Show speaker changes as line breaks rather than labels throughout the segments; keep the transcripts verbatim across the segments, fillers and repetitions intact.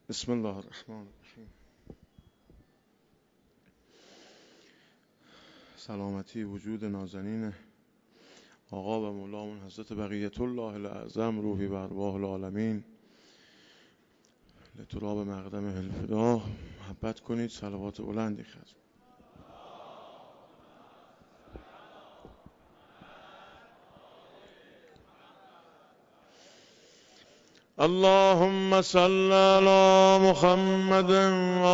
بسم الله الرحمن الرحیم. سلامتی وجود نازنین آقا و مولامون حضرت بقیت الله الاعظم روحی و ارواح العالمین لتراب مقدم الفدا محبت کنید. صلوات بلندی خواهد. اللهم صل على محمد و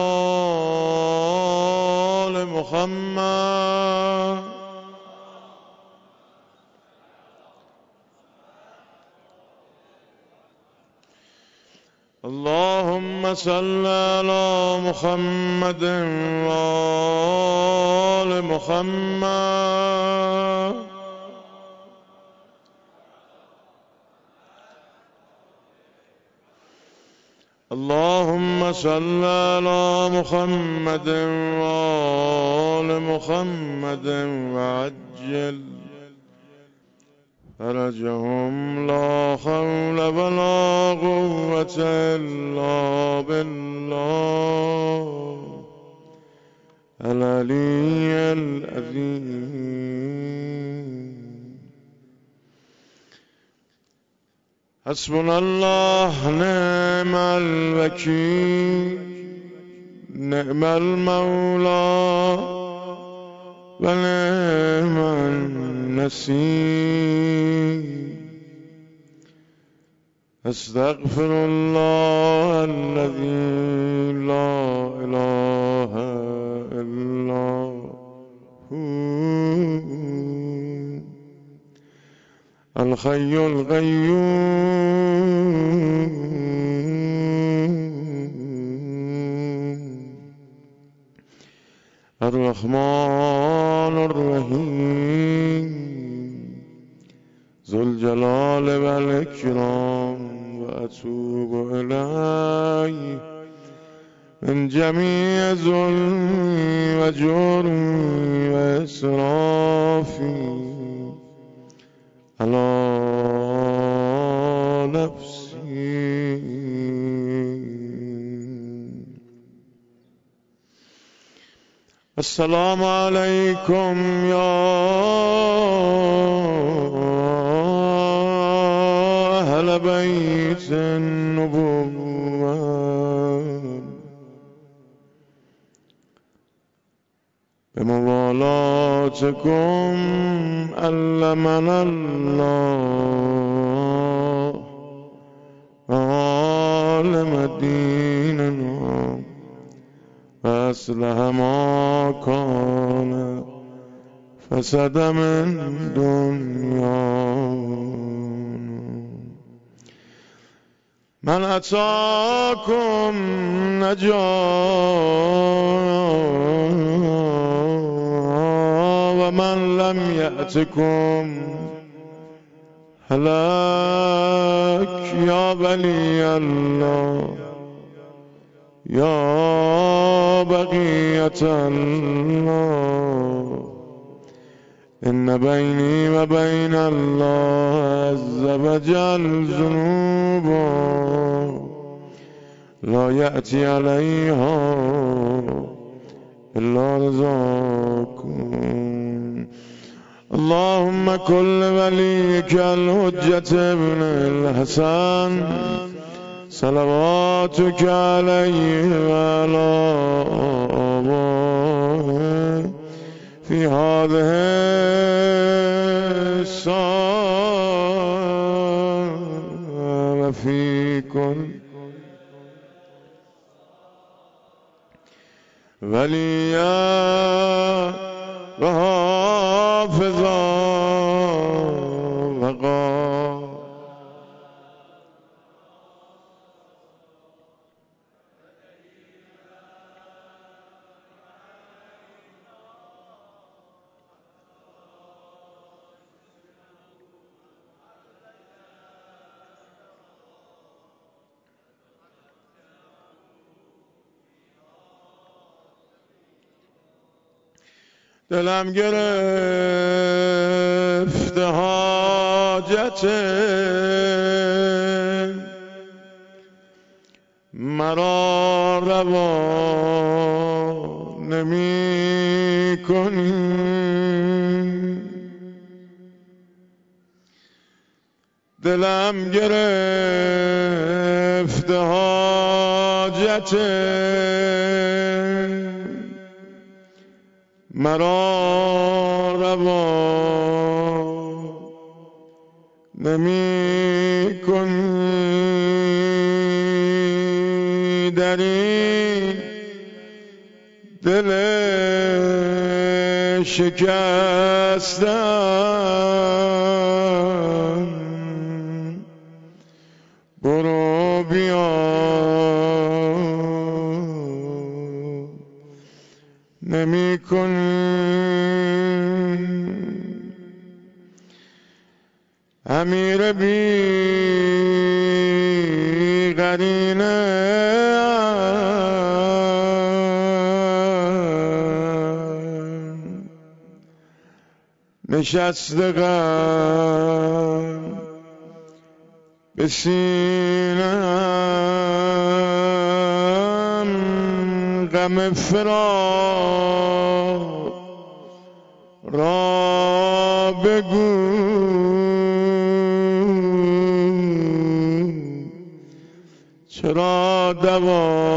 آل محمد. اللهم صل على محمد و آل محمد. اللهم صل على محمد و آل محمد وعجل فرجهم. لا حول ولا قوة إلا بالله العلي العظيم. حسبنا الله نعم الوكيل نعم المولى ونعم النصير. استغفر الله الذي لا إله إلا هو الحي القيوم الرحمن الرحيم ذو الجلال والإكرام. وأتوب إليه من جميع ظلمي وجرمي وإسرافي على نفسي. السلام عليكم يا أهل بيت النبوة. بموالاتكم علمنا الله وعالم ديننا وأصلح ما كان فسد من دنيانا. من أتاكم نجا ومن لم يأتكم هلاك. يا ولي الله يا بقية الله إن بيني وبين الله عز وجل ذنوبا لا يأتي عليها إلا رضاكم. اللهم كل وليك الحجة ابن الحسن صلواتك عليه وعلى آبائه في هذه الساعة وفي كل وليا وحافظا وقا. دلم گرفته حاجت مرا روا نمی کنی. دلم گرفته حاجت مرا روا نمی کنی. در این دل شکستم برو بیا نمی کنی. امیر بی قرینه نشسته غم به سینه‌ام، غم فراق را بگو چرا دوا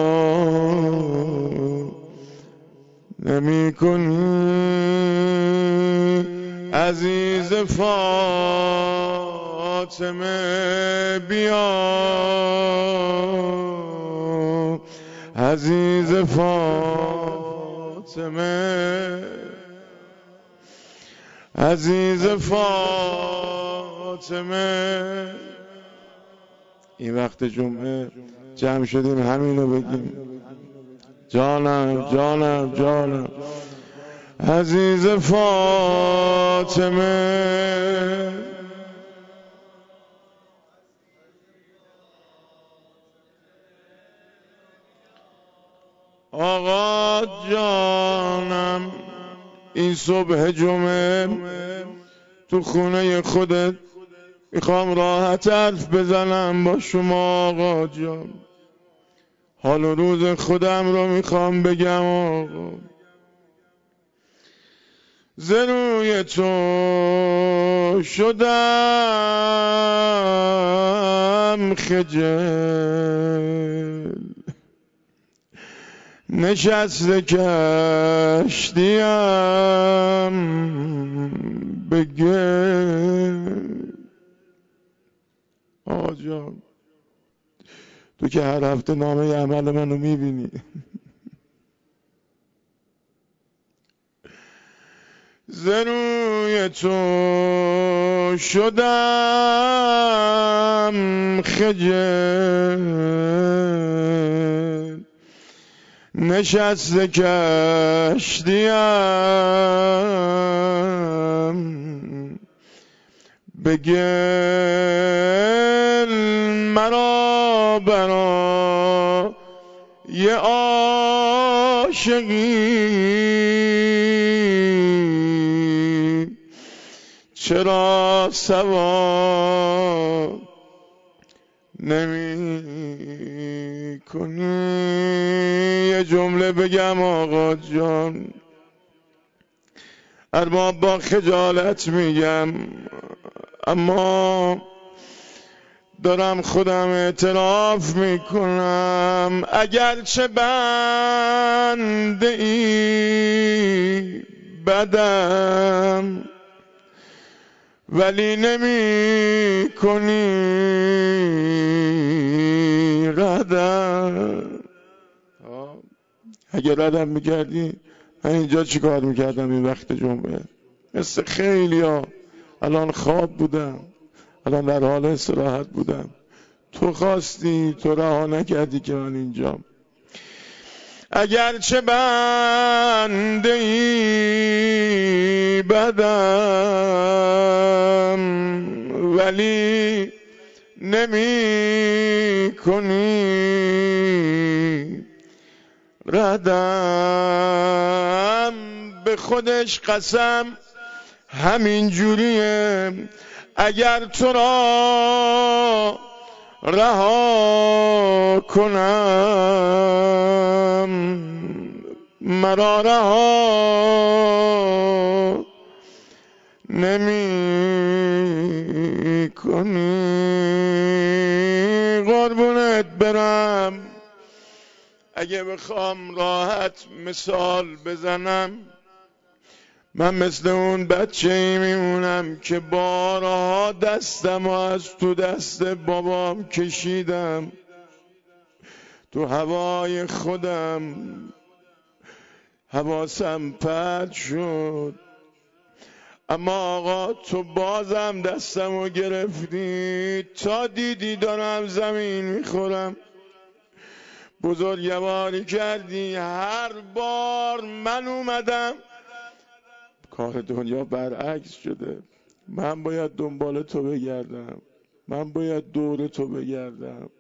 نمی کنی. عزیز فاطمه بیا، عزیز فاطمه، عزیز فاطمه. این وقت جمعه جمع شدیم همینو بگیم. جانم جانم جانم عزیز فاطمه. آقا جانم این صبح جمعه تو خونه خودت میخوام راحت حرف بزنم با شما. آقا جان حال و روز خودم رو میخوام بگم. آقا ز روی تو شدم خجل، نشسته کشتیم به گل. آقا جان تو که هر هفته نامه عمل منو میبینی. ز روی تو شدم خجل، نشسته کشتیم به گل. مرا برا یه عاشقی چرا سوا نمی کنی. یه جمله بگم آقا جان، ارباب با خجالت میگم، اما دارم خودم اعتراف میکنم. اگرچه بنده ای بدم ولی نمی کنی ردم. اگر ردم میکردی من اینجا چی کار میکردم این وقت جمعه؟ مثل خیلی ها الان خواب بودم، الان در حال استراحت بودم. تو خواستی، تو رها نکردی که من اینجام. اگرچه بنده ای بدم ولی نمی کنی ردم. به خودش قسم همین جوریه. اگر تو را رها کنم، مرا رها نمی کنی. قربونت برم اگه بخوام راحت مثال بزنم، من مثل اون بچه ای میمونم که بارها دستم و از تو دست بابام کشیدم تو هوای خودم، حواسم پرت شد، اما آقا تو بازم دستمو گرفتی تا دیدی دارم زمین میخورم. بزرگواری کردی. هر بار من اومدم کار دنیا برعکس شده. من باید دنبال تو بگردم، من باید دور تو بگردم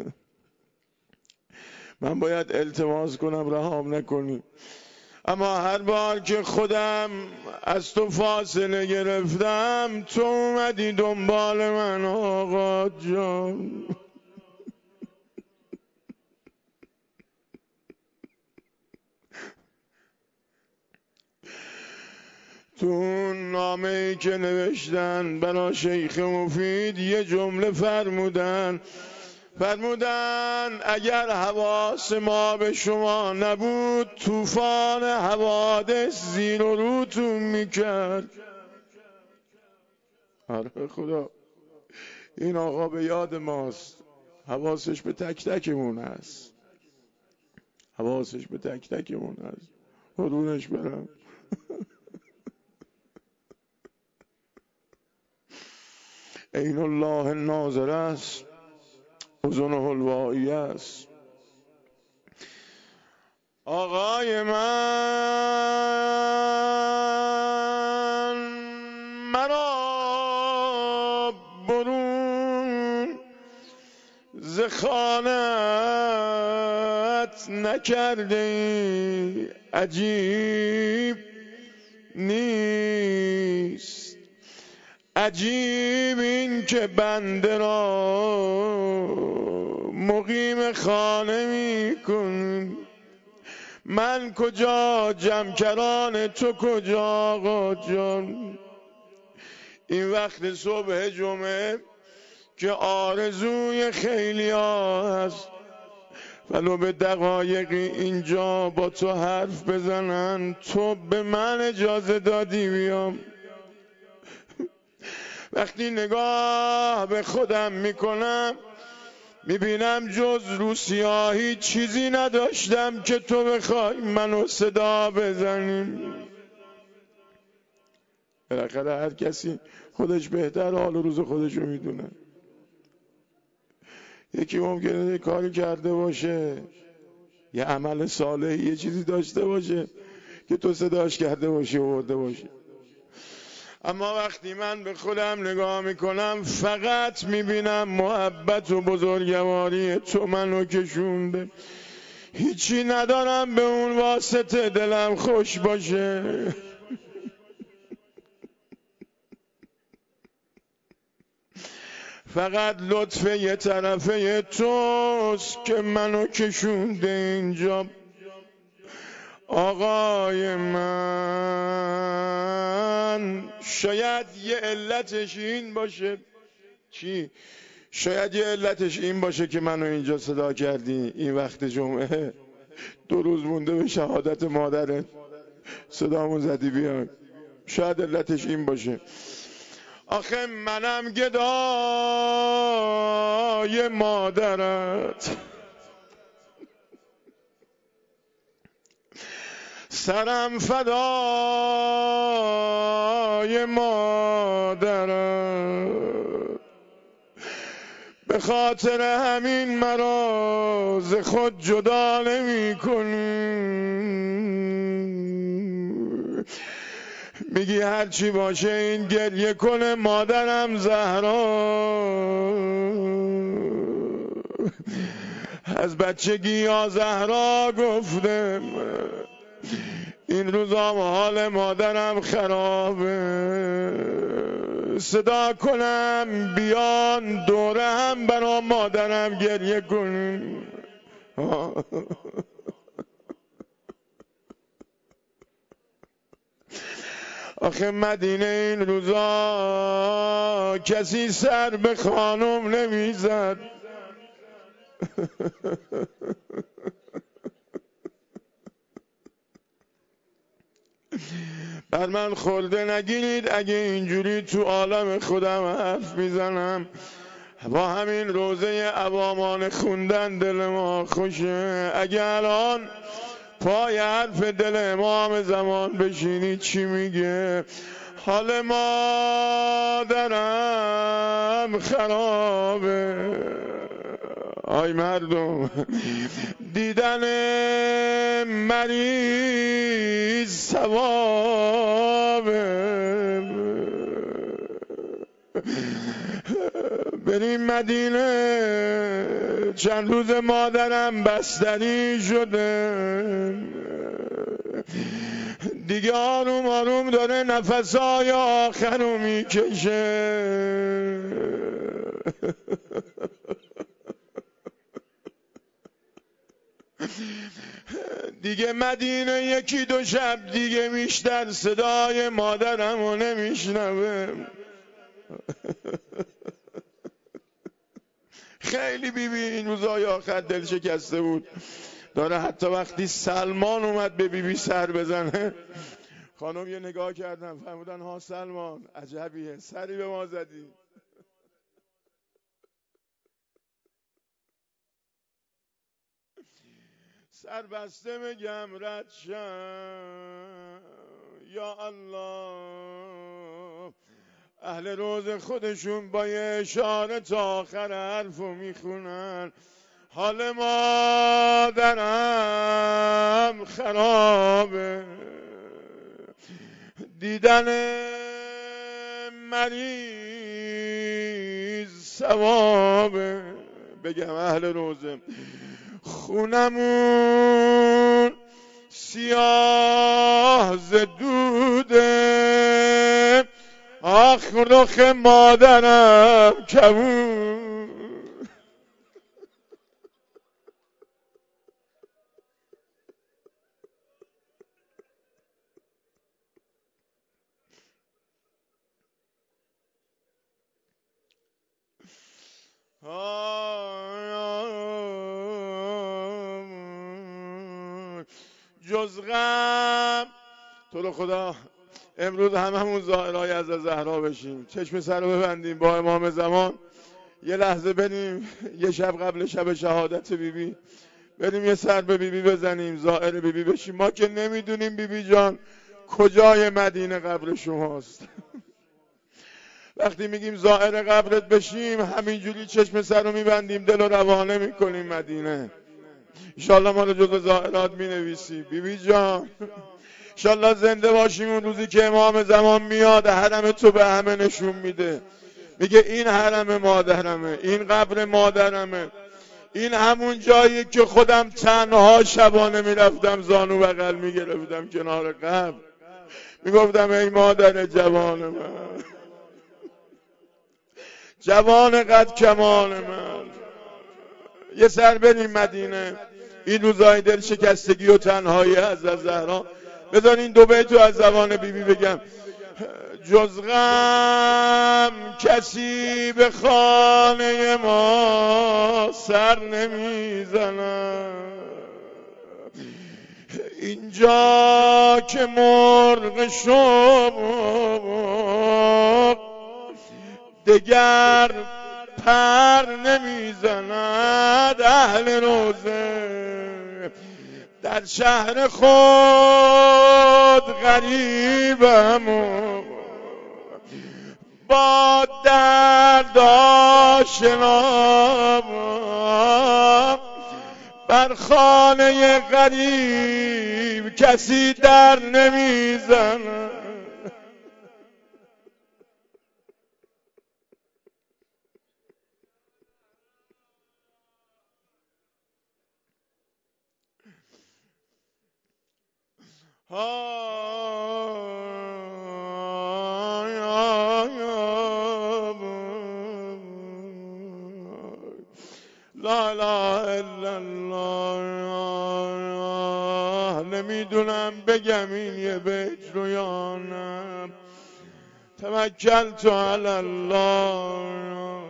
من باید التماس کنم رهام نکنی. اما هر بار که خودم از تو فاصله گرفتم تو اومدی دنبال من آقا جان. تو اون نامه‌ای که نوشتن برای شیخ مفید یه جمله فرمودن فرمودن اگر حواس ما به شما نبود طوفان حوادث زیر و روتون میکرد. آره خدا، این آقا به یاد ماست، حواسش به تک تکمون هست، حواسش به تک تکمون هست. قربونش برم. عین الله ناظر است، اذنه الواعی است. آقای من مرا برون ز خانه‌ات نکرده ای، عجیب نیست، عجیب این که بنده را مقیم خانه می کن. من کجا جمکران تو کجا آقا جان. این وقت صبح جمعه که آرزوی خیلی ها هست ولو به دقایقی اینجا با تو حرف بزنن، تو به من اجازه دادی بیام. وقتی نگاه به خودم میکنم میبینم جز رو سیاهی چیزی نداشتم که تو بخوای منو صدا بزنیم. بالاخره هر کسی خودش بهتر حال و روز خودشو میدونه. یکی ممکنه یه کاری کرده باشه، یه عمل صالحی، یه چیزی داشته باشه که تو صداش کرده باشی و برده باشی. اما وقتی من به خودم نگاه میکنم فقط میبینم محبت و بزرگواری تو منو کشونده. هیچی ندارم به اون واسطه دلم خوش باشه. فقط لطف یه طرفه توست که منو کشونده اینجا. آقای من شاید یه علتش این باشه. چی؟ شاید یه علتش این باشه که منو اینجا صدا کردی این وقت جمعه، دو روز مونده به شهادت مادرت صدامون زدی بیای. شاید علتش این باشه. آخه منم گدای مادرت، سرم فدای مادرت، به خاطر همین مرا ز خود جدا نمی کنی. میگی هرچی باشه این گریه کنه مادرم زهرا. از بچگی یا زهرا گفتم این روزام حال مادرم خرابه. صدا کنم بیان دوره هم برا مادرم گریه کنیم. آخه مدینه این روزا کسی سر به خانم نمیزد. بر من خورده نگیرید اگه اینجوری تو عالم خودم حرف میزنم. با همین روزه عوامان خوندن دل ما خوشه. اگه الان پای حرف دل امام زمان بشینی چی میگه؟ حال مادرم خرابه. آی مردم، دیدن مریض ثوابه. بریم مدینه، چند روز مادرم بستری شده، دیگه آروم آروم داره نفسای آخر رو میکشه. دیگه مدینه یکی دو شب دیگه بیشتر صدای مادرم رو نمیشنوه. خیلی بیبی این روزای آخر دل شکسته بود. داره حتی وقتی سلمان اومد به بیبی سر بزنه، خانم یه نگاه کردن فرمودن ها سلمان عجبیه سری به ما زدی. سر بسته میگم رد شم یا الله. اهل روز خودشون با یه اشاره تا آخر حرفو میخونن. حال مادرم خرابه، دیدن مریض ثوابه. بگم اهل روزه خونمون سیاه زدوده، آخ رخ مادرم کبود. جز غم تو رو خدا امروز هممون ظاهرای از زهرا بشیم، چشم سر رو ببندیم با امام زمان یه لحظه بریم. یه شب قبل شب شهادت بیبی بریم یه سر به بیبی بزنیم، ظاهر بیبی بشیم. ما که نمیدونیم بیبی جان کجای مدینه قبر شماست. وقتی میگیم ظاهر قبرت بشیم همینجوری چشم سر رو میبندیم، دل رو روانه میکنیم مدینه. انشالله ما رو جز ظاهرات مینویسی بیبی جان. انشالله زنده باشیم اون روزی که امام زمان میاد حرم تو به همه نشون میده، میگه این حرم مادرمه، این قبر مادرمه، این همون جایی که خودم تنها شبانه میرفتم زانو بغل میگرفتم کنار قبر، میگفتم ای مادر جوان من، جوان قد کمان من. یه سر بریم مدینه این روزای دل شکستگی و تنهایی از زهرا. بذار این دو بیتو از زبان بیبی بگم. جز غم کسی به خانه ما سر نمیزند، اینجا که مرغ شما دگر پر نمیزند. اهل روزه در شهر خود غریبم و با درد آشنام، بر خانه غریب کسی در نمیزند. آی آی آی نمیدونم بگم این یه بیت رو یا نه. توکلت علی الله.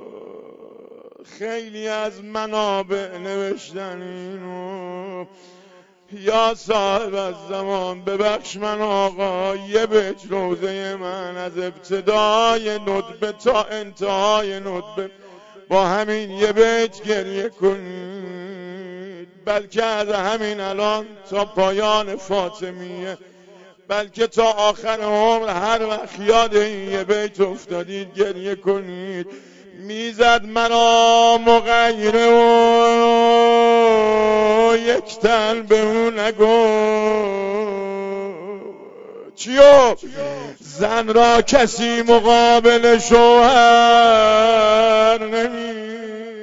خیلی از منابع نوشتن اینو. یا صاحب از زمان ببخش من آقا، یه بیت روزه من از ابتدای ندبه تا انتهای ندبه با همین یه بیت گریه کنید، بلکه از همین الان تا پایان فاطمیه، بلکه تا آخر عمر هر وقت یاد این یه بیت افتادید گریه کنید. میزد مرا مغیره و یک تن به اون نگو چیو زن را کسی مقابل شوهر نمیزد.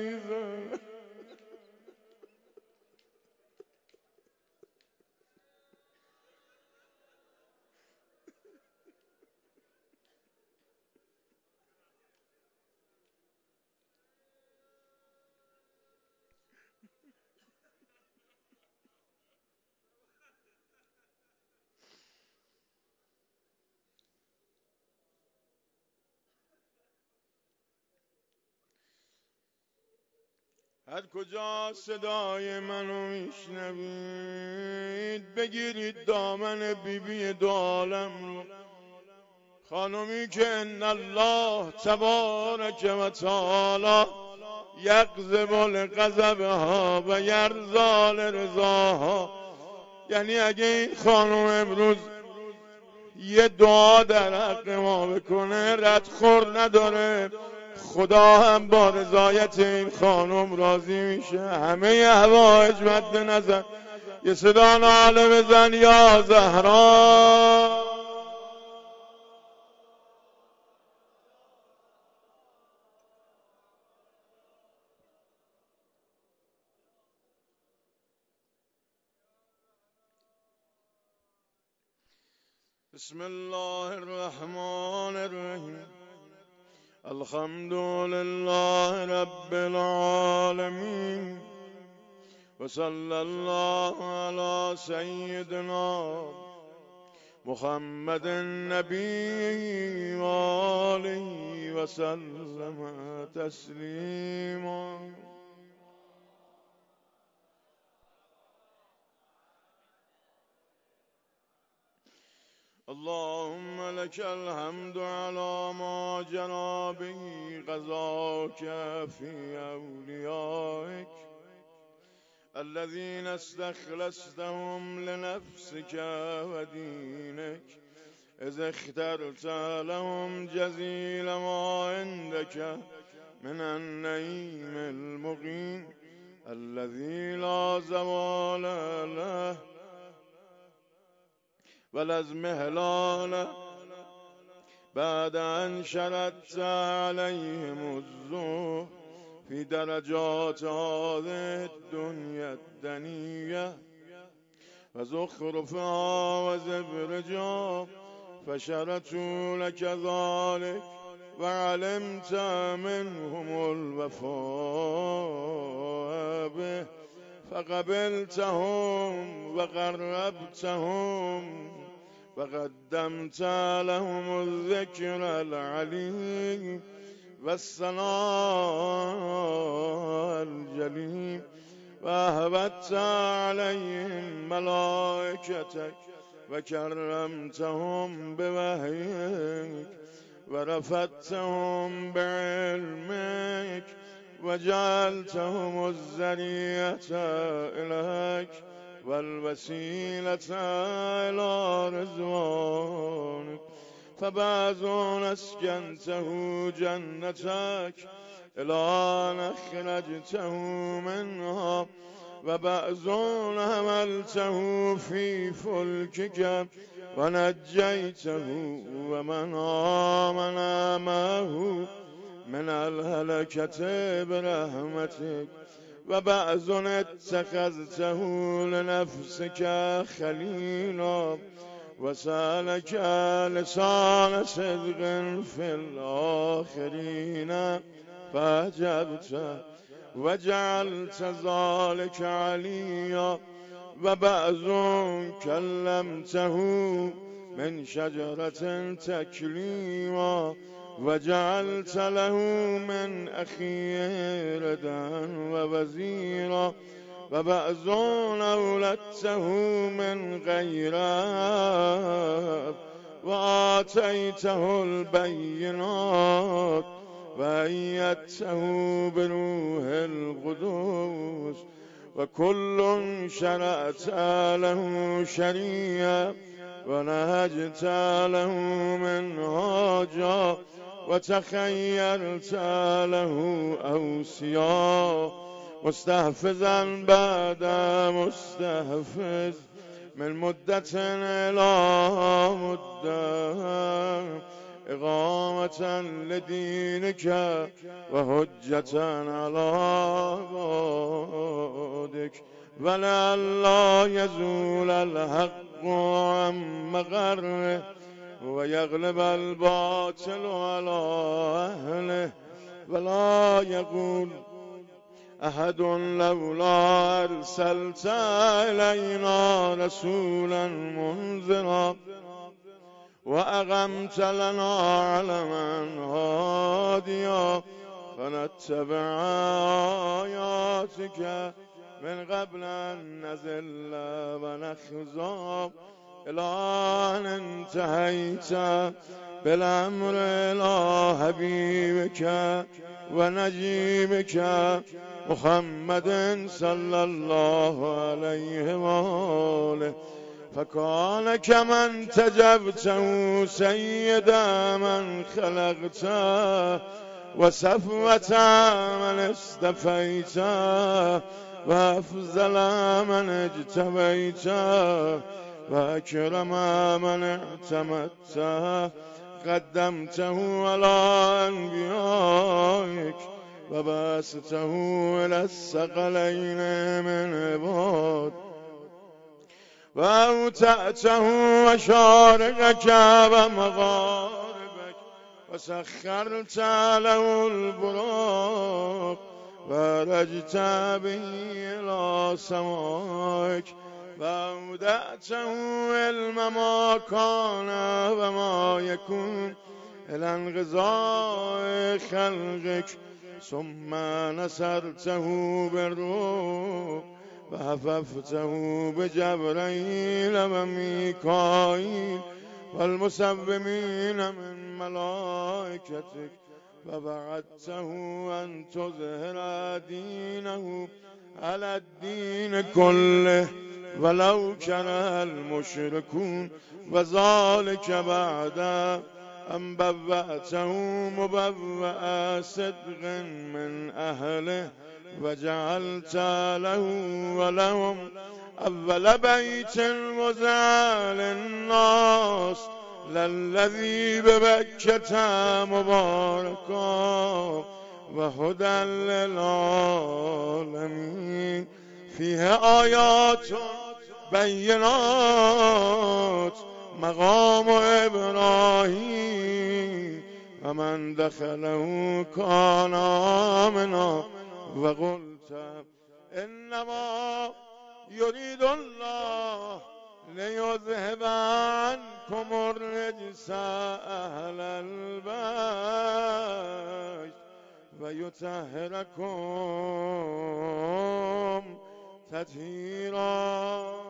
هر کجا صدای منو میشنوید بگیرید دامن بیبی دو عالم رو، خانمی که ان الله تبارک و تعالی یغضب لغضبها و یرضی لرضاها. یعنی اگه این خانم امروز یه دعا در حق ما بکنه ردخور نداره، خدا هم با رضایت این خانم راضی میشه. همه حوائج مد نظر یه صدا ناله بزن یا زهرا. بسم الله الرحمن الرحیم. الحمد لله رب العالمین و صلی الله علی سیدنا محمد النبی و آله و سلم تسلیما. اللهم لك الحمد على ما جرى به قضاك في أوليائك الذين استخلصتهم لنفسك ودينك إذ اخترت لهم جزيل ما عندك من النعيم المقيم الذي لا زوال له ولا ازمهلال بعد أن شردت عليهم الزهر في درجات هذه الدنيا الدنية وزخرفها وزبرجها فشرتوا لك ذلك وعلمت منهم الوفاء به فقبلتهم وقربتهم وقدمت لهم الذكر العليم والثناء الجليل وأهبت عليهم ملائكتك وكرمتهم بوحيك ورفعتهم بعلمك وجعلتهم الذرية إليك والوسيلة إلى رضوانك فبعض أسكنته جنتك إلى أن أخرجته منها وبعض حملته في فلكك ونجيته ومن آمن معه من الهلكة برحمتك وبعض اتخذته لنفسك خليلا وسألك لسان صدق في الآخرين فأجبت وجعلت ذلك عليا وبعض كلمته من شجرة تكليما وجعلت له من أخيه ردا ووزيرا وبعض أولدته من غير أب وآتيته البينات وأيدته بروح القدس وكل شرعت له شريعة ونهجت له منهاجا وتخيرت له أوصيا مستحفظا بعد مستحفظ من مدة إلى مدة إقامة لدينك وحجة على عبادك ولئلا يزول الحق عن مقره ويغلب الباطل على أهله ولا يقول أحد لولا أرسلت إلينا رسولا منذرا وأقمت لنا علما هاديا فنتبع آياتك من قبل أن نزل ونخزى إلى أن انتهيت بالأمر إلى حبيبك ونجيبك محمد صلى الله عليه وآله فكان كمن تجبته سيد من خلقت وصفوة من استفيت وأفضل من اجتبيت وأكرم من اعتمدت قدمته على أنبيائك وباسته إلى الثقلين من عباد وأوتأته مشارقك ومغاربك وسخرت له البراق ورجت به إلى سمائك وأودعته علم ما كان وما يكون إلى انقضاء خلقك ثم نصرته بالروح وحففته بجبريل وميكائيل والمسومين من ملائكتك فبعثته أن تظهر دينه على الدين كله ولو كره المشركون وذلك بعد أن بوأته مبوأ صدق من أهله وجعلت له ولهم أول بيت وزع للناس للذي ببكة مباركا وهدى للعالمين فيه آيات بينات مقام إبراهيم ومن دخله كان آمنا وقلت إنما يريد الله ليذهب عنكم الرجس أهل البيت ويطهركم تطهيرا.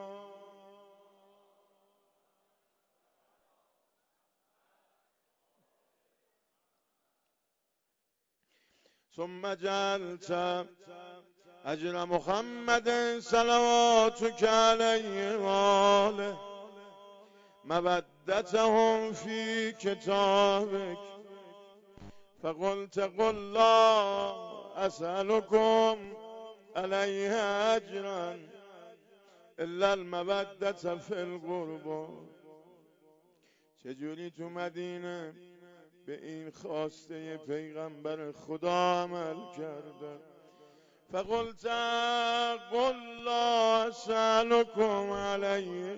ثم جعلت أجر محمد صلواتك عليه وآله مودتهم في كتابك فقلت قل لا أسألكم عليه أجرا إلا المودة في القربى. چجوری تو مدینه به این خواسته پیغمبر خدا عمل کرده؟ فقلت قل لا أسألكم عليه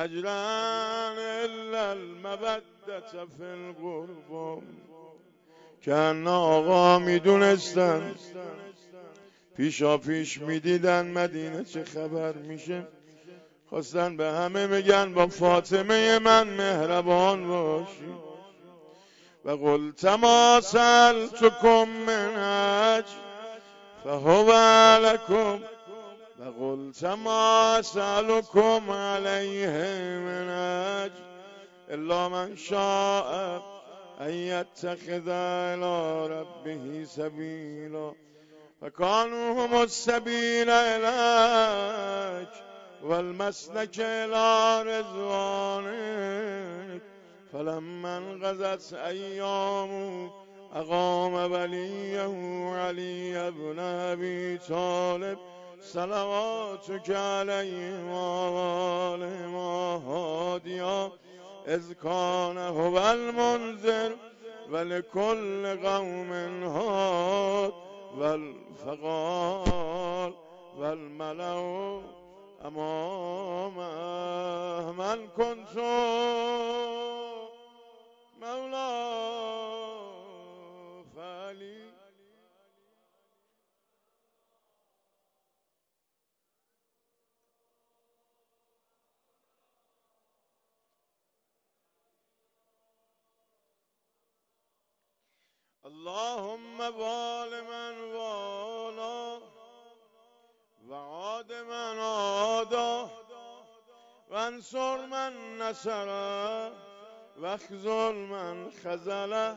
أجرا إلا المودة في القربى. که آقا میدونستن، پیشا پیش میدیدن مدینه چه خبر میشه، خواستن به همه بگن با فاطمه من مهربان باشی. و قلت ما سألتكم من اجر فهو لكم و قلت ما اسألكم علیه من اجر الا من شاء ان يتخذ الى ربه سبیلا فكانوا هم السبيل إليك والمسلك إلى رضوانك فلما انقضت أيام أقام وليه علي بن أبي طالب صلواتك عليه وآله هاديا إذ كان هو المنذر ولكل قوم هاد والفقال والملأ أمامه من كنت مولاه فعلي. اللهم وال من والا وعاد من عادا وانصر من نصره واخذل من خذله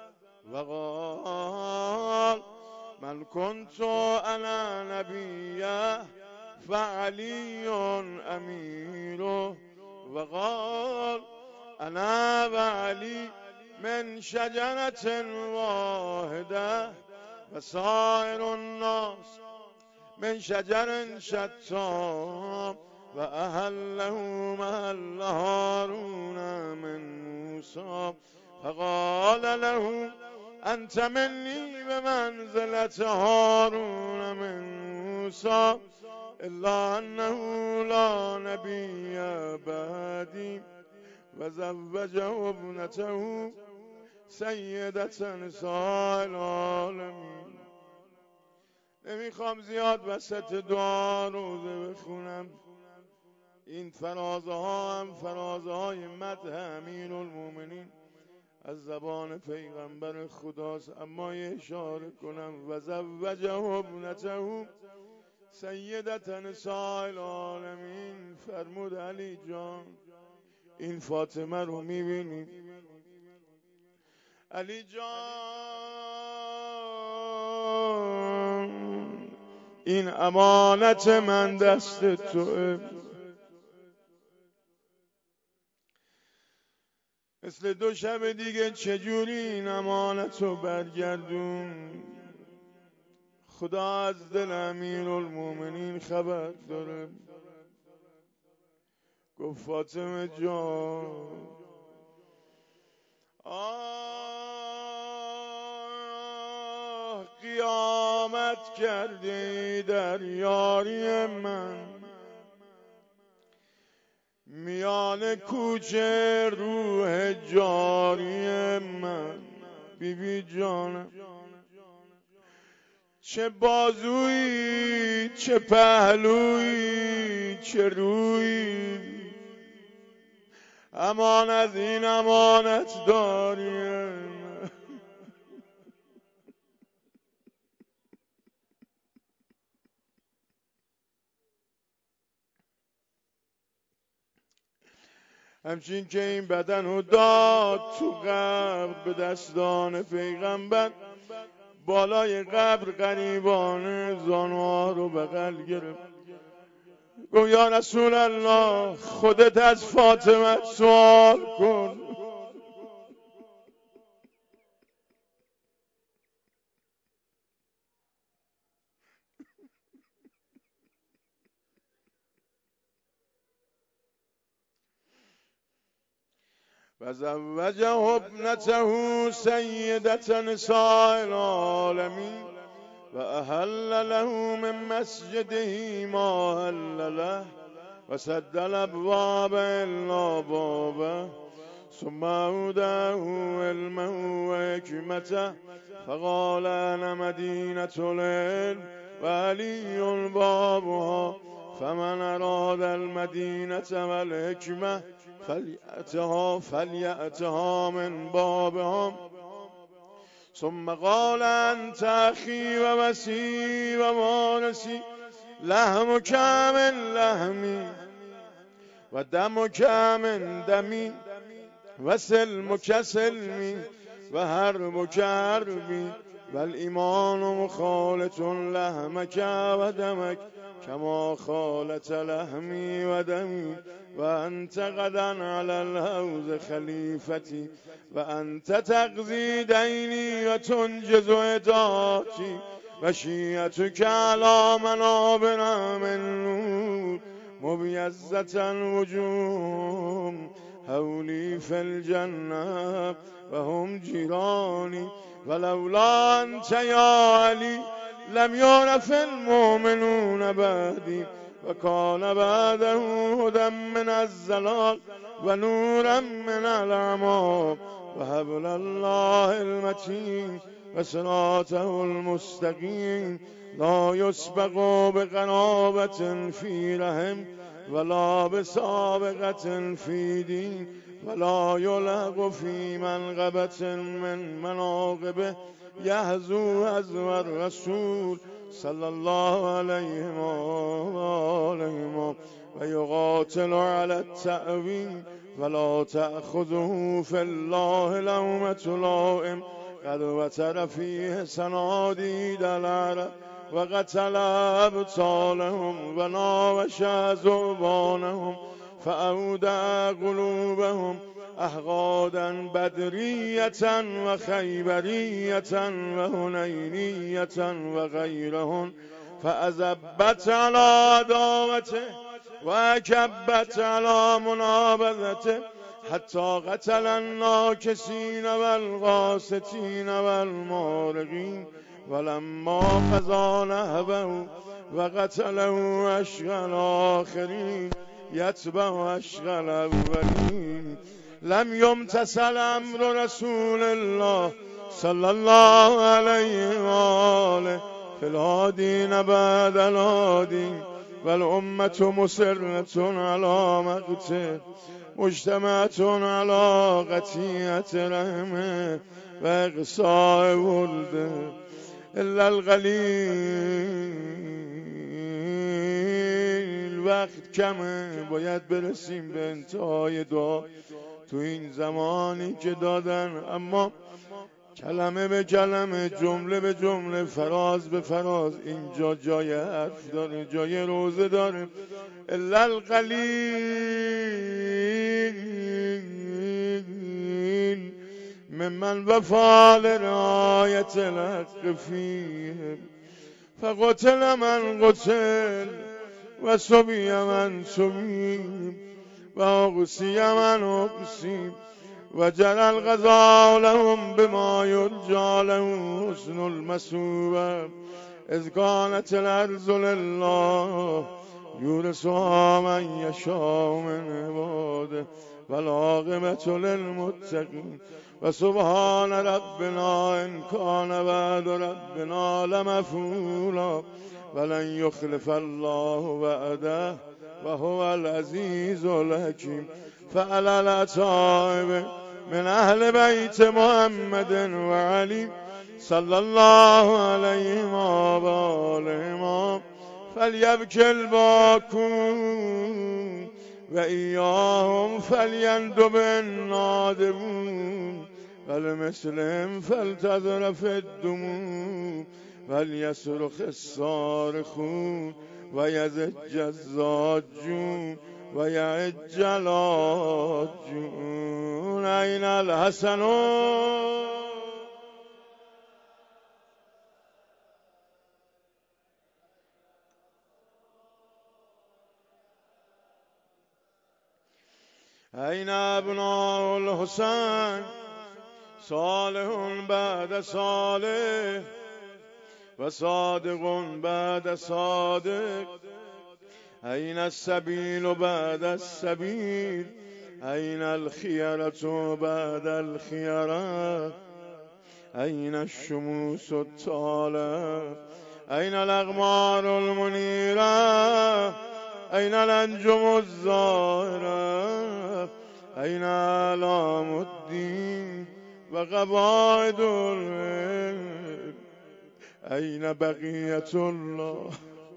وقال من كنت انا نبيه فعلي اميره وقال انا وعلي من شجرة واحدة وسائر الناس من شجر شتى وأهله محل هارون من موسى فقال له أنت مني بمنزلة هارون من موسى إلا أنه لا نبي بعدي وزوجه ابنته سیدة نساء العالمین. نمیخوام زیاد وسط دعا روزه بخونم، این فرازه ها هم فرازه های مدح امیرالمومنین از زبان پیغمبر خداست، اما یه اشاره کنم و زوجه ابنته سیدة نساء العالمین. فرمود علی جان این فاطمه رو میبینی؟ علی جان این امانت من دست توه، مثل دو شب دیگه چجوری این امانت رو برگردون؟ خدا از دل امیرالمومنین خبر داره. گفت فاطمه جان آه قیامت کردی در یاری من، میان کوچه روح جاری من. بی بی جانم چه بازویی چه پهلویی چه رویی، امان از این امانت داریم. همچین که این بدن رو داد تو قبر به دستان پیغمبر، بالای قبر غریبانه زانوها رو بغل گرفت. گفت یا رسول الله خودت از فاطمه سوال کن. و زوجه ابنته سیدة نساء العالمین و احل له من مسجده ما حل له و سد الابواب الا بابه ثم أوداه علما وحكمة فقال أنا مدينة العلم وعلي بابها فمن أراد المدينة والحكمة فليأتها فليأتها من بابها. ثم قال أنت أخي ووسي ووارثي لحمك من لحمي ودمك من دمي وسلمك سلمي وحربك حربي والإيمان مخالط لحمك ودمك كما خالط لحمي ودمي وأنت غدا على الحوض خليفتي وأنت تقضي ديني وتنجز عداتي وشيعتك على منابر من نور مبيزة وجوههم حولي في الجنة وهم جيراني ولولا أنت يا علي لم يعرف المؤمنون بعدي وكان بعده هدى من الزلال ونورا من الأعمى وحبل الله المتين وصراطه المستقيم لا يسبق بقرابة في رحم ولا بسابقة في دين ولا يلغ في منغبة من مناقبه يهزو هزو الرسول صلى الله عليه وآله ويقاتل على التأويل ولا تأخذه في الله لومة لائم قد وتر فيه صناديد العرب وقتل أبطالهم وناوش زبانهم فأودع قلوبهم أحقادا بدرية وخيبرية وهنينية وغيرهن فأزبت على عداوته وكبت على منابذته حتى قتل الناكسين والغاستين والمارقين ولما قضى نهبه وقتله أشقى الآخرين يتبع أشقى الأولين لم يمتثل أمر رسول الله صلى الله عليه وآله في الهادين بعد الهادين والأمة مسرة على مقته مجتمعة على قطيعة رحمه وإقصاء ولده إلا القلیل. وقت کمه باید برسیم به انتهای دعا تو این زمانی که دادن، اما کلمه به کلمه جمله به جمله فراز به فراز اینجا جای حرف داره، جای روزه داره. الا القلیل ممن وفا لرعایت الحق فیهم فقتل من قتل و سبی من سبی و اغسی من اغسی و جرى القضاء لهم بما يرجى له حسن المثوبة اذ كانت الارض لله يورثها من يشاء من عباده والعاقبة للمتقين وسبحان ربنا إن كان وعد ربنا لمفعولا ولن يخلف الله وعده وهو العزيز الحكيم. فعلى الأتائب من أهل بيت محمد وعلي صلى الله عليه وآله فليبكي الباكون وإياهم فليندب النادبون والمسلم فلتذرف الدموع وليصرخ الصارخون ويزج الزاجون ويعج العاجون. أين الحسنون أين أبناء الحسين صالح بعد صالح وصادق بعد صادق أين السبيل بعد السبيل این الخیرة بعد الخیرة، این الشموس الطالع، این الاقمار المنیرة، این الانجم الزاهرة، این اعلام الدین و قواعد العلم، این بقیت الله.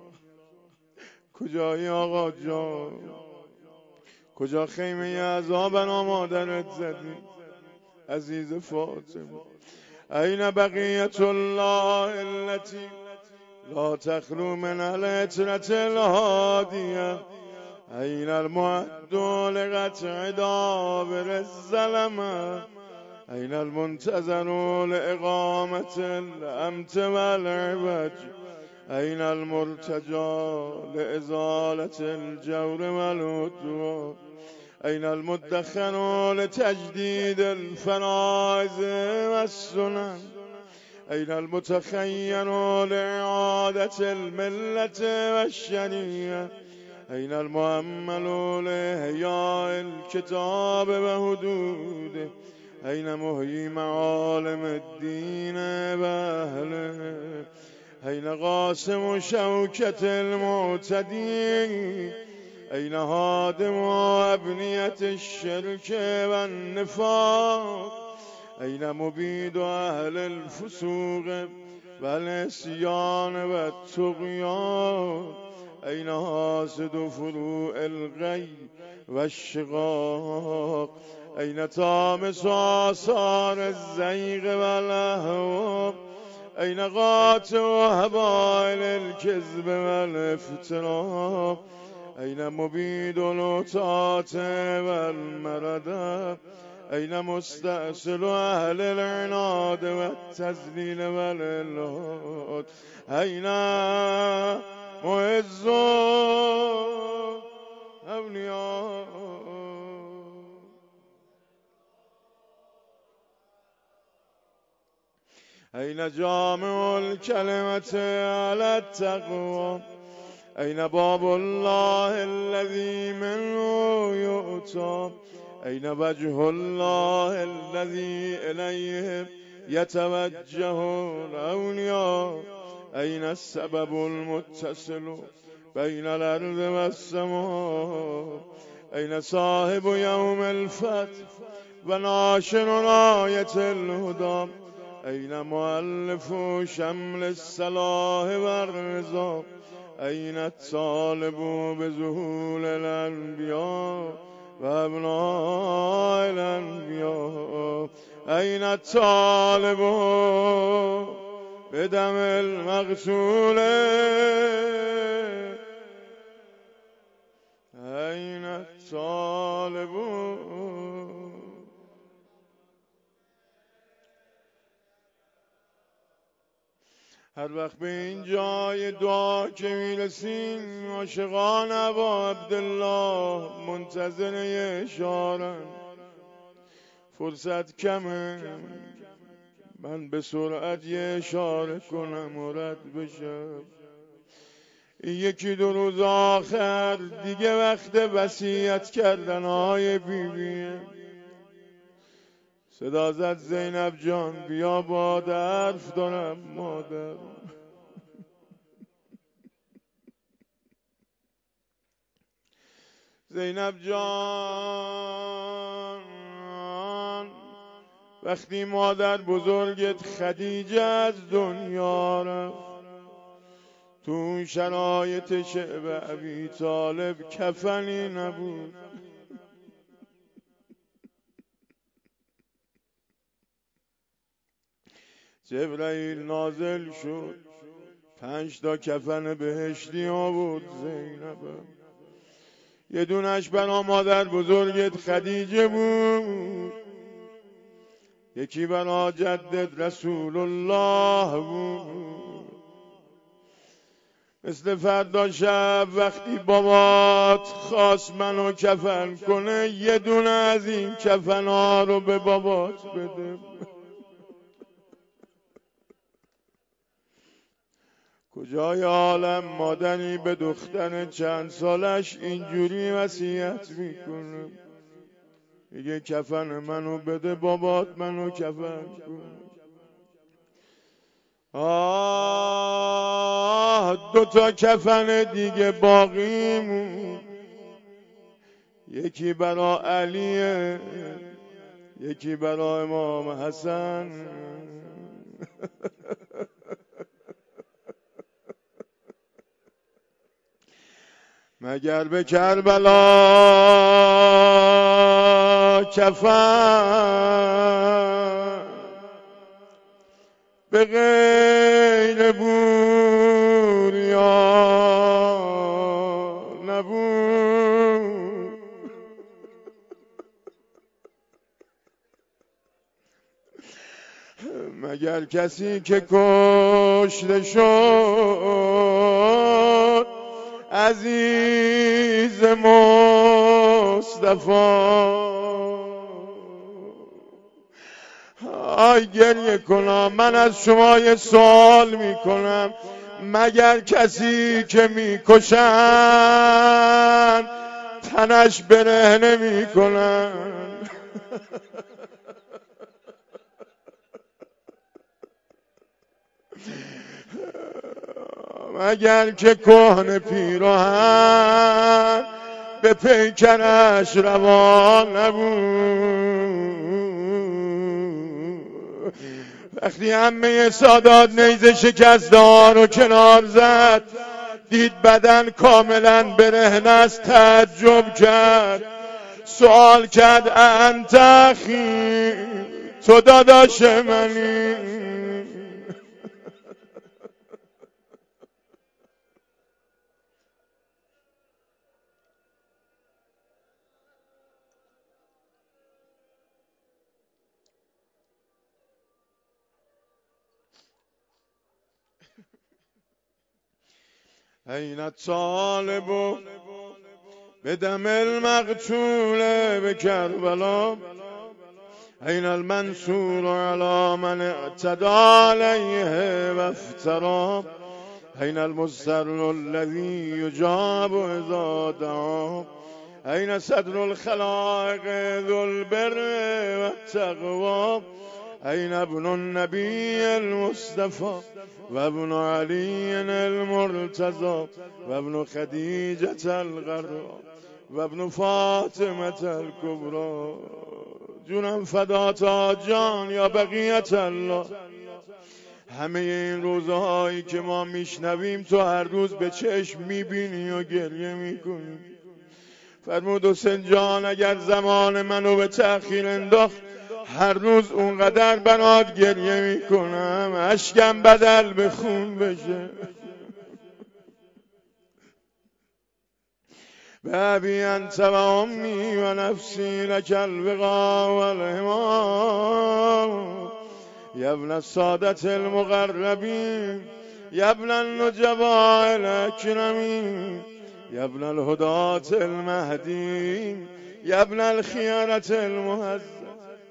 کجایی آقا جان؟ کجا خیمه عذاب بنا مادرت زدی عزیز فاطمه؟ این بقیت الله التي لا تخلو من العطرة الهادیه، این المعد لقطع دابر الظلمه، این المنتظر لإقامة الأمت والعوج، این المرتجى لإزالة الجور والعدوان، این المدخن لتجديد الفرائض والسنن، این المتخير لإعادة الملة والشريعة، این المؤمل لإحياء الكتاب وحدوده، این محيي معالم الدين وأهله، این قاسم شوكة المعتدين، این هادم أبنية الشرك والنفاق، این مبيد أهل الفسوق والعصيان والطغيان، این حاسد فروع الغي والشقاق، این طامس آثار الزيغ والأهواء، این قاطع حبائل الكذب والافتراء، این مبيد العتاة والمرد، این مستأصل اهل العناد والتذلیل والالحاد، این معز اولیاء. این جامع الكلمة على التقوى، این باب الله الذي منه يؤتى، این وجه الله الذي إليه يتوجه الأولياء، این السبب المتصل بين الأرض والسماء، این صاحب يوم الفتح وناشر راية الهدى، این مؤلف شمل الصلاح والرضا، این الطالب بظهور الأنبياء وابناء الأنبياء، این الطالب بدم المغسول، این الطالب. هر وقت به این جای دعا که میرسیم عاشقان ابا عبدالله منتظر یه اشاره. فرصت کمه، من به سرعت یه اشاره کنم و رد بشم. یکی دو روز آخر دیگه وقت وصیت کردن های بیبیه. صدا زد زینب جان بیا با حرف دارم مادر. زینب جان وقتی مادر بزرگت خدیجه از دنیا رفت، تو اون شرایط شعب ابی طالب کفنی نبود. جبرائیل نازل شد، پنج تا کفن بهشتی آورد زینب. یه دونش برا مادر بزرگت خدیجه بود، یکی برا جدت رسول الله بود. مثل فردا شب وقتی بابات خواست منو کفن کنه، یه دونه از این کفنها رو به بابات بده. کجای عالم مادری به دختر چند سالش اینجوری وصیت میکنه؟ میگه کفن منو بده بابات منو کفن کن. آه دو تا کفن دیگه باقی مون، یکی برا علیه یکی برا امام حسن. مگر به کربلا کفن به غیر بوریا نبود، مگر کسی که کشته شد عزیز مصطفی. آی گریه کنم، من از شما یه سوال میکنم، مگر کسی که میکشن تنش برهنه میکنن؟ مگر که کهنه پیراهن به پیکرش روان نبود؟ وقتی عمه سادات نیزه شکسته رو کنار زد، دید بدن کاملا برهنه است، تعجب کرد، سوال کرد انت اخی، تو داداش منی؟ این الطالب بدم المقتول به کربلا، این المنصور على من اعتدى علیه و افترا، این المضطر الذی یجاب اذا دعا، این صدر الخلائق ذو البر و التقوی، این ابن النبی المصطفى و ابن علی المرتضى و ابن خدیجة الغرا و ابن فاطمة الکبرى. جونم فداتا جان یا بقیت الله. همه این روزهایی که ما میشنویم تو هر روز به چشم میبینی و گریه میکنی. فرمود حسین جان اگر زمان منو به تأخیر انداخت، هر روز اونقدر برات گریه میکنم اشکم بدل به خون بشه. به ابی انت و امی و نفسی لک الوقا و الحما، یا ابن السادة المقربین، یا ابن النجباء الاکرمین، یا ابن الهداة المهدین، یا ابن الخیارة المهذب.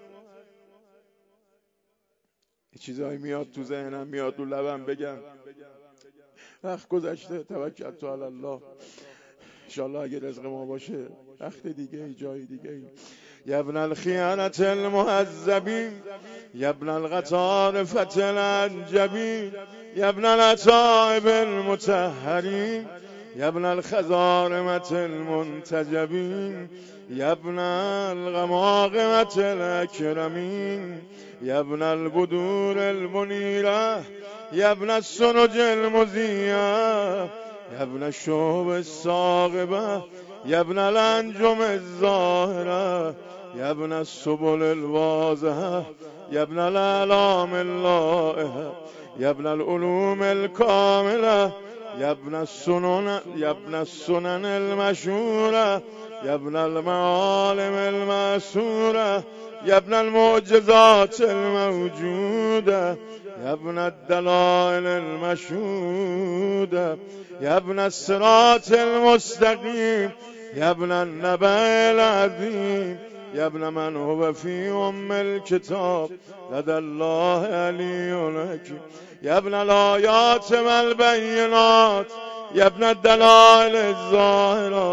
چیزایی میاد تو ذهنم، میاد تو لبم بگم، وقت گذشته، توکل تو علی الله. انشالله اگه رزق ما باشه وقت دیگه جای دیگه. یا ابن الخیانة المهذبین، یا ابن القطارفة الانجبین، یا ابن العتائب المطهرین، یا ابن الخزارمة المنتجبین، یا ابن الغماغمة الاکرمین، یا ابن البدور المنیره، یا ابن السنج المضیه، یا ابن الشهب الساغبه، یا ابن الانجم الظاهره، یا ابن السبل الواضحه، یا ابن الاعلام اللائحه، یا ابن العلوم الكامله، یا ابن السنن یا ابن السنن المشهوره، یا ابن المعالم المأثوره، یا ابن المعجزات الموجوده، یا ابن الدلائل المشهوده، یا ابن الصراط المستقیم، یا ابن النبأ العظیم، یا ابن من هو فی ام الکتاب لدى الله علی حکیم، یا ابن الآیات والبینات، یا ابن الدلائل الظاهرات،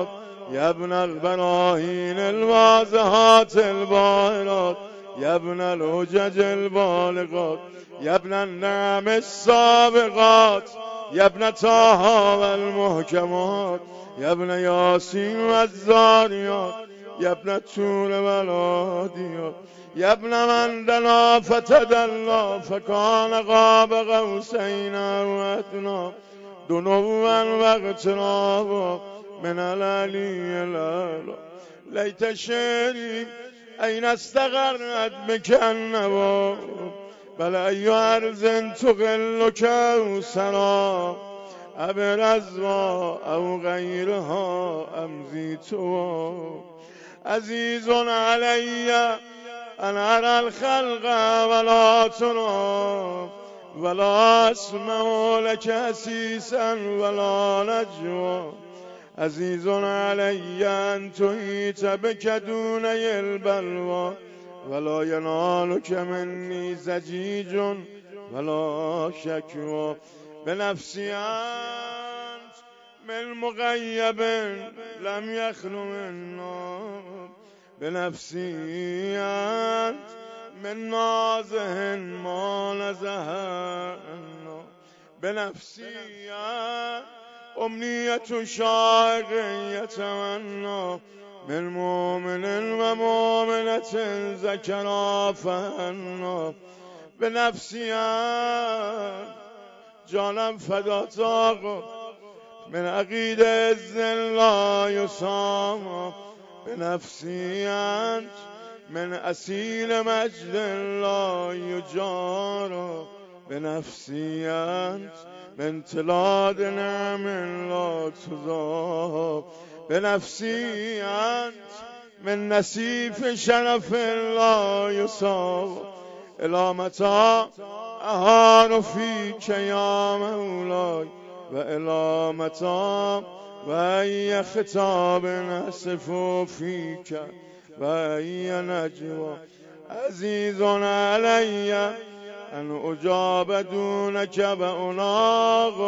يا ابن البراهين الواضحات الباهرات يا ابن الحجج البالغات يا ابن النعم السابقات يا ابن طه والمحكمات يا ابن ياسين والزاريات يا ابن طور والعاديات يا ابن من دنا فتدلى فكان قاب قوسين أو أدنى دنوا واغترابا من العلي الأعلى ليت شعري أين استقرت بك النوى بل أي أرض تقل كوثرا أبرزوا أو غيرها أمضي تو عزيز علي أن أرى الخلق ولا ترى ولا أسمع لك أسيسا ولا نجوى عزيز علي أن تهيت بك دوني البلوى ولا ينالك مني زجيج ولا شكوى بنفسي أنت من مغيب لم يخلو منا بنفسي أنت من نازه ما نزهنا بنفسي أنت أمنية شاعر يتمنى من مؤمن ومؤمنة ذكرا فهنا بنفسي أنت جانم فدا طاق من عقید الزن لا يسامى بنفسي أنت من أسيل مجد لا يجارى بنفسي أنت من تلاد نعم لا تضاهى بنفسي أنت من نسيف شرف لا يصاب إلى متى أهان فيك يا مولاي وإلى متى وأي خطاب أسف فيك وأي نجوى عزيز علي أن أجاب دونك وأناغ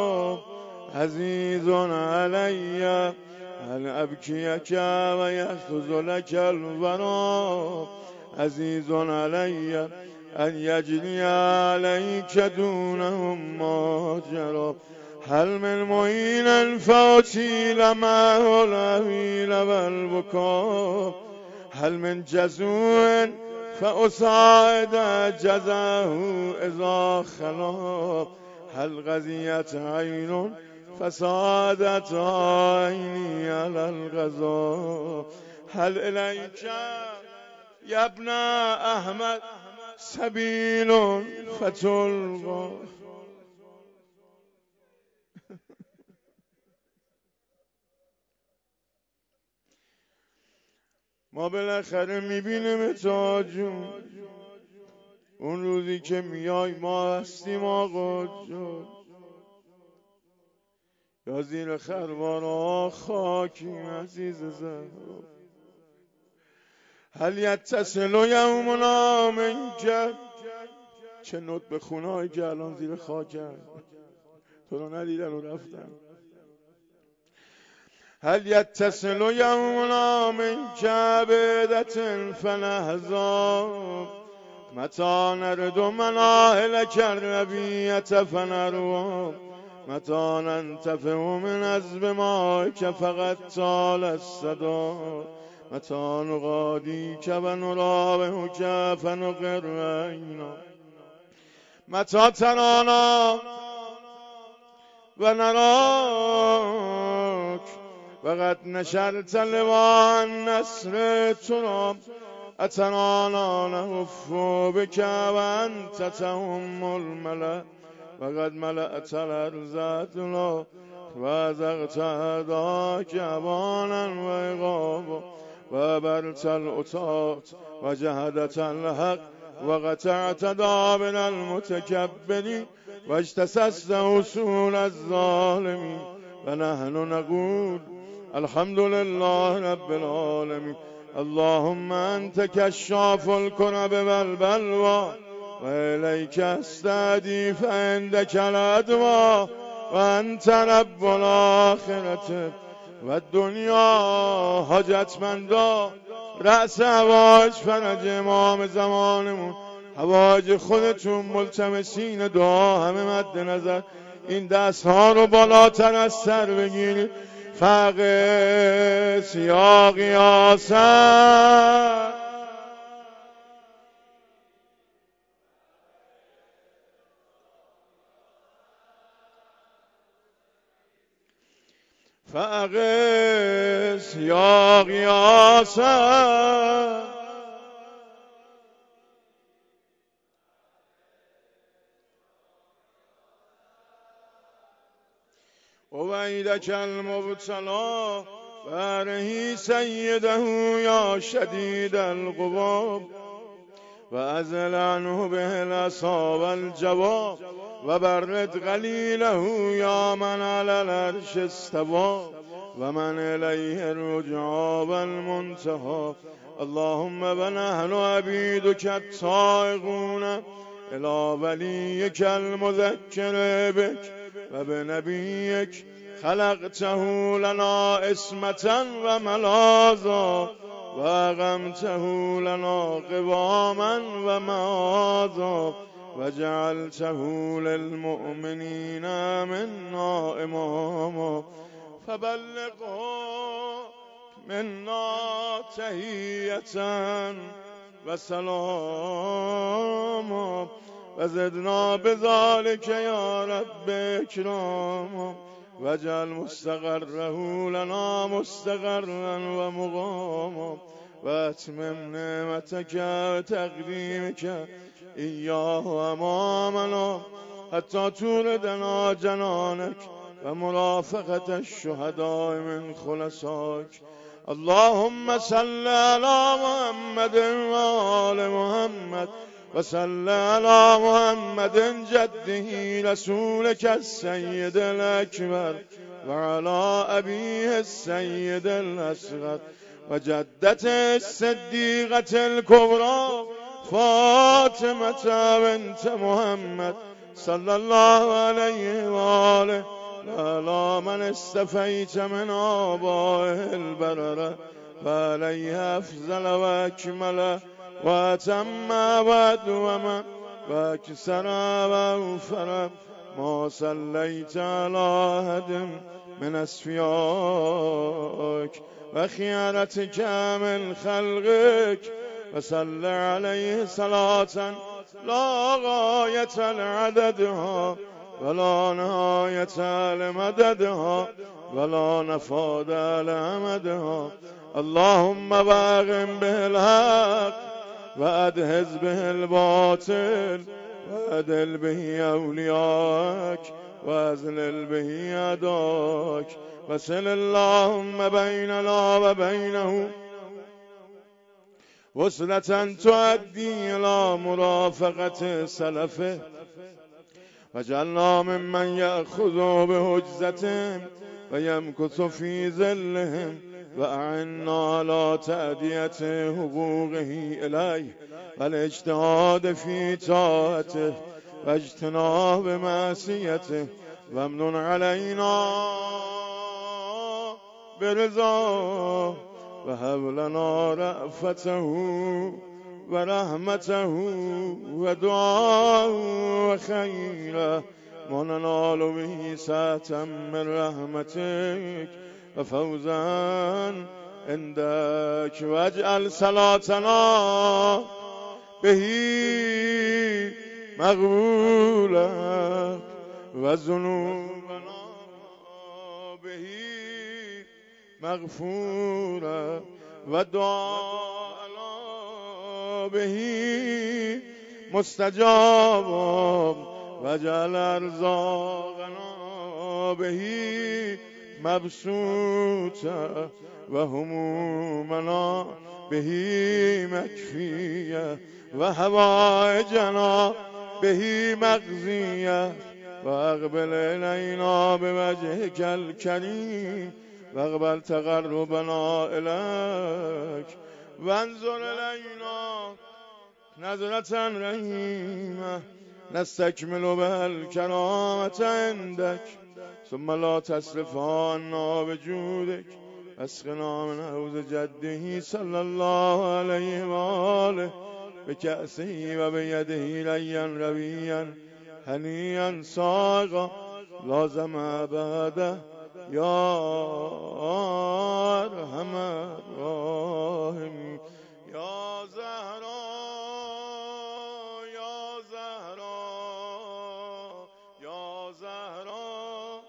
عزيز علي أن أبكيك ويأخذ لك الورى عزيز علي أن يجري عليك دونهم ما جرى هل من معين فأطيل معه الأهويل والبكاء هل من جزوع فأساعد جزاه إذا خلا هل غزيت عين فسادت عيني على الغزا هل إليك يا ابن أحمد سبيل فتلقى ما بالاخره میبینیم تا جون اون روزی که میای ما هستیم آقا جون یا زیر خروارا خاکیم عزیز زهرا هل یتصل یومنا منک چه نوت به خونه هایی که الان زیر خاکن تو رو ندیدن و رفتن هل يتصل يومنا منك عبدة فنهزا متى نرد مناهلك الربية فنروى متى ننتفع من عذب مائك فقد طال الصدى متى نغاديك ونراوحك فنقر عينا متى ترانا ونراك وقد نشرت لواء النصر ترى أترانا نهف بك وأنت تهم الملأ وقد ملأت الأرض أدلا وأزغت أداك أبانا وإغابا وبرت الأطاط وجهدت الحق وقطعت دابر المتكبرين واجتسست وصول الظالمين ونحن نقول الحمد لله رب العالمين اللهم أنت كشاف الكرب والبلوى وإليك أستهدي فعندك الأدوى وأنت رب الآخرة و دنیا حاجتمندا، رأس هواج فرج امام زمانمون، هواج خودتون ملتمسین دعا همه مد نظر. این دست ها رو بالاتر از سر بگیرید. فقس یا قیاسا، فقس یا قیاسا، اویدک المبتلا برهی سیده یا شدید القوا، و ازل عنه به العصا و الجواب، و برد قلیله یا من علی العرش استوى، و من الیه الرجعى و المنتهى. اللهم و نحن عبیدک التائقون الی ولیک المذکر بک و بنبیک خلقته لنا اسمة و ملاذا، و اقمته لنا قواما و معاذا، و جعلته للمؤمنین منا اماما، فبلغه منا تحیة و سلاما، و زدنا بذلك یا رب اکراما، وجعل مستقره لنا مستقرا و مقاما، و اتمم نعمتك و تقدیمك ایاه امامنا، حتی توردنا جنانک و مرافقت الشهداء من خلصاک. اللهم صل علی محمد و آل محمد، و صل علی محمد جده رسولک السید الاکبر، و علی ابیه السید الاصغر، و جدته الصدیقة الکبری فاطمة بنت محمد صلی الله علیه و آله، و علی من استفیت من آبائه البرره، و علیه افضل و اکمل و اتم و دوم و اکثر و اوفر ما صلیت علی احد من اصفیاک و خیارتک من خلقک، و صل علیه صلاة لا غایة لعددها ولا نهایة لمددها ولا نفاد لأمدها. اللهم باقم به الحق و ادهز به الباطل و ادل به اولیاک و ازلل به عداک، و صل اللهم بیننا و بینه وصلة تؤدی الى مرافقت سلفه، و جعلنا ممن یأخذ بحجزتهم و یمکث فی ظلهم، و اعنا على تأدیة حقوقه الیه و الاجتهاد فی طاعته و اجتناب معصیته، و امنن علینا برضا، و هب لنا رأفته و رحمته و دعاه و خیره ما ننال به سعة من رحمتک و فوزا عندك، و اجعل صلاتنا بهی مقبولا و ذنوبنا بهی مغفورا و دعانا بهی مستجابا، و جعل ارزاقنا بهی مبسوطا، و همومنا بهی مکفیه، و حوائجنا بهی مقضیه، و اقبل الینا بوجهک الکریم، و اقبل تقربنا الیک، و انظر الینا نظرة رحیمه نستکمل بها الکرامة عندک. ثم لا تصرفانا بجودك اسقنا من حوض جده صلی الله علیه و آله بکأسه و بیده لیا رویا هنیئا ساقا لازم بعده یا ارحم الراحمین یا زهرا یا زهرا یا زهرا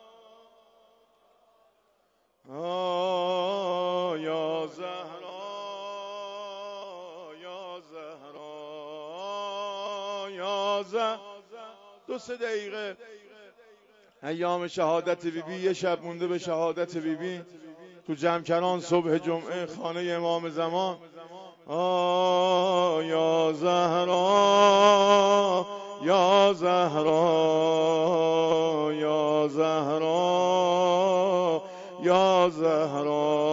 آه یا زهرا یا زهرا یا زهرا. دو سه دقیقه ایام شهادت بی بی، یه شب مونده به شهادت بی بی تو جمکران صبح جمعه خانه امام زمان. آه یا زهرا یا زهرا یا زهرا یا زهرا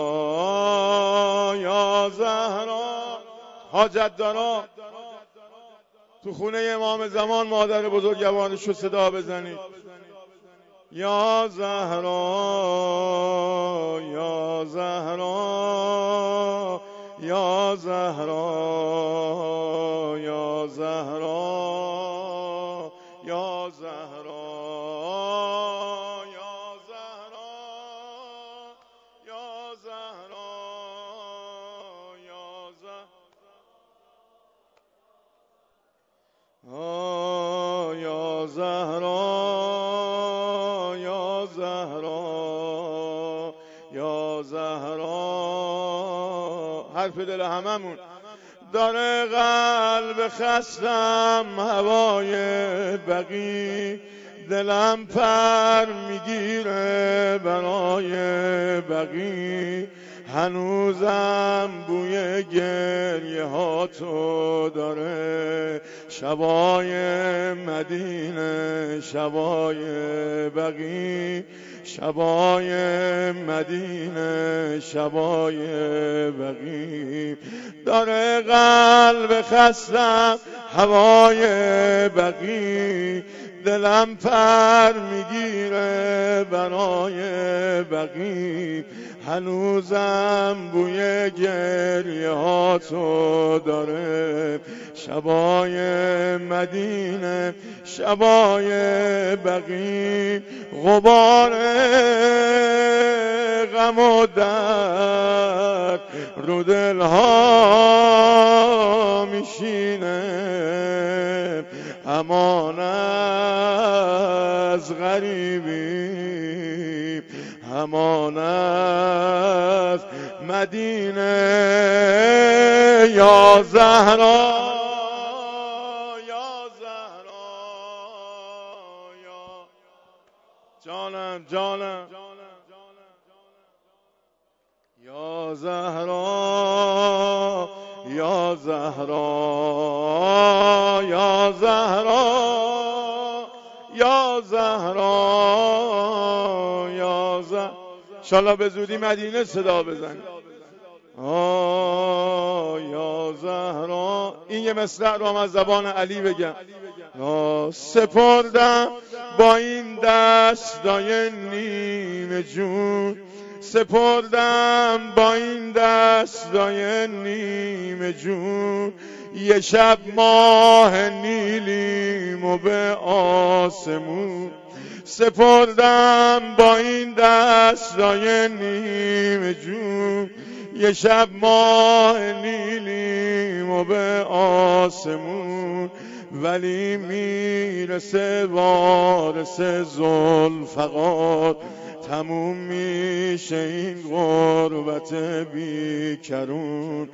یا زهرا. حاجت دارا تو خونه امام زمان مادر بزرگوارش رو صدا بزنید. یا زهرا یا زهرا یا زهرا یا زهرا یا زهرا یا زهرا یا زهرا یا زهرا یا زهرا یا زهرا یا زهرا. حرف دل هممون داره قلب خستم هوای بقی، دلم پر میگیره برای بقی، هنوزم بوی گریه ها تو داره، شبای مدینه شبای بقی، شبای مدینه شبای بقی، داره قلب خستم هوای بقی، دلم پر میگیره برای بقی، هنوزم بوی گریه ها تو داره، شبای مدینه شبای بقی، غبار غم و درد رو دلها میشینه، امان از غریبی، امان از مدینه. یا زهرا یا زهرا یا جانم جانم یا زهرا یا زهرا یا زهرا یا زهرا یا زهرا. انشالله به زودی مدینه صدا بزنید. آه یا زهرا. این یه مصرع رو هم از زبان علی بگم. سپردم با این دستای نیمه جون، سپردم با این دستای نیمه جون، یه شب ماه نیلیمو به آسمون، سپردم با این دستای نیمه جون، یه شب ماه نیلیمو به آسمون، ولی میرسه وارث ذوالفقار، تموم میشه این غربت بیکرون،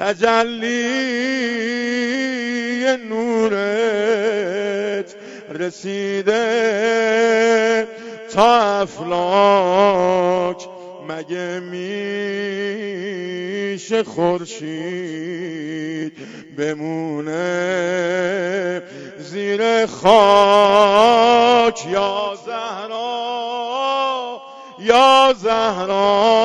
تجلی نورت رسیده تا افلاک، مگه میشه خورشید بمونه زیر خاک؟ یا زهرا یا زهرا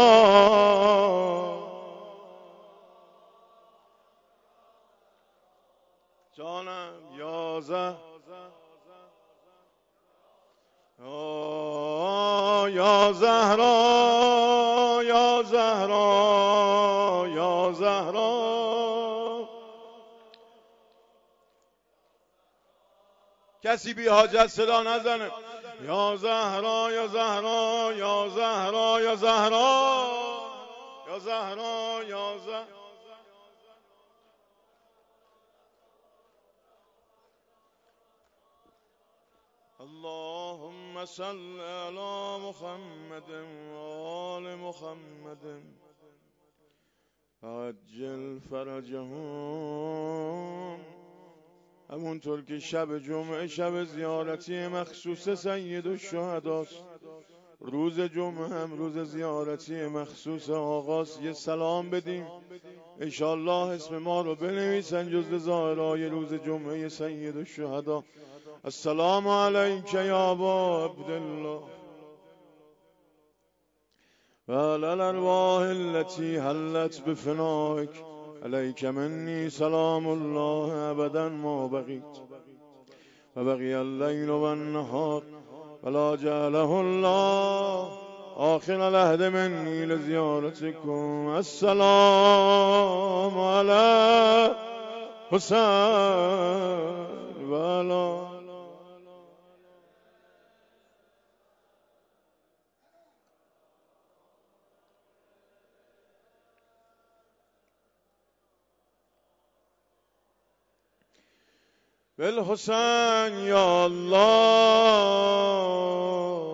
جانم، یا زهرا یا زهرا یا زهرا یا زهرا. کسی بی حاجت صدا نزنه. یا زهرا یا زهرا یا زهرا یا زهرا یا زهرا یا زهرا. اللهم صل علی محمد و آل محمد عجل فرجهم. همونطور که شب جمعه شب زیارتی مخصوص سید الشهداست، روز جمعه هم روز زیارتی مخصوص آقاست. یه سلام بدیم انشالله اسم ما رو بنویسن جزو زائرای روز جمعه سید الشهدا. السلام علیک یا ابا عبدالله و علی الارواح التي حلت بفنائک. علیک منی سلام الله ابدا ما بقیت و بقی اللیل و النهار ولا جعله الله آخر العهد منی لزیارتکم. السلام علی حسین و علی بالحسین یا الله